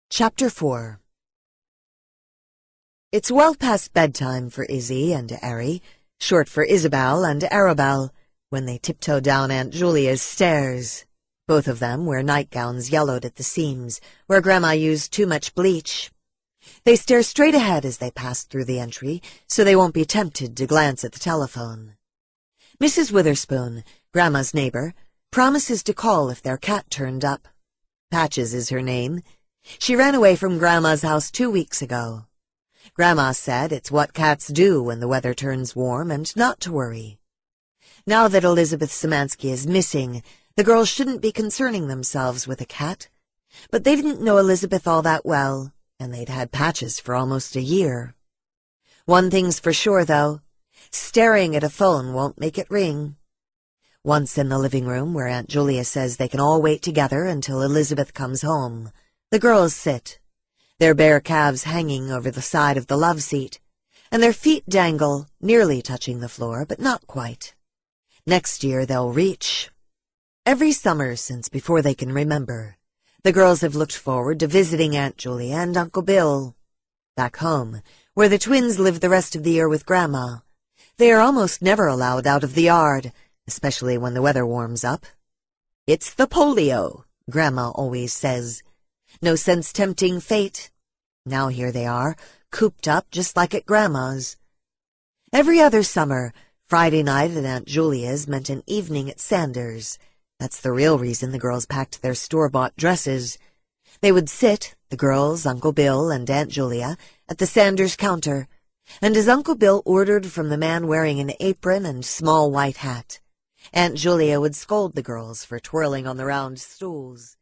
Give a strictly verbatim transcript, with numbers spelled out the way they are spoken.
Chapter four. It's well past bedtime for Izzy and Ari, short for Isabel and Arabelle, when they tiptoe down Aunt Julia's stairs. Both of them wear nightgowns yellowed at the seams, where Grandma used too much bleach. They stare straight ahead as they pass through the entry, so they won't be tempted to glance at the telephone. Missus Witherspoon, Grandma's neighbor, promises to call if their cat turned up. Patches is her name. She ran away from Grandma's house two weeks ago. Grandma said it's what cats do when the weather turns warm and not to worry. Now that Elizabeth Szymanski is missing, the girls shouldn't be concerning themselves with a cat. But they didn't know Elizabeth all that well, and they'd had Patches for almost a year. One thing's for sure, though. Staring at a phone won't make it ring. Once in the living room, where Aunt Julia says they can all wait together until Elizabeth comes home, the girls sit, their bare calves hanging over the side of the love seat, and their feet dangle, nearly touching the floor, but not quite. Next year they'll reach. Every summer since before they can remember, the girls have looked forward to visiting Aunt Julia and Uncle Bill. Back home, where the twins live the rest of the year with Grandma, they are almost never allowed out of the yard, especially when the weather warms up. "It's the polio," Grandma always says. No sense tempting fate. Now here they are, cooped up just like at Grandma's. Every other summer, Friday night at Aunt Julia's meant an evening at Sanders'. That's the real reason the girls packed their store-bought dresses. They would sit, the girls, Uncle Bill, and Aunt Julia, at the Sanders counter, and as Uncle Bill ordered from the man wearing an apron and small white hat, Aunt Julia would scold the girls for twirling on the round stools.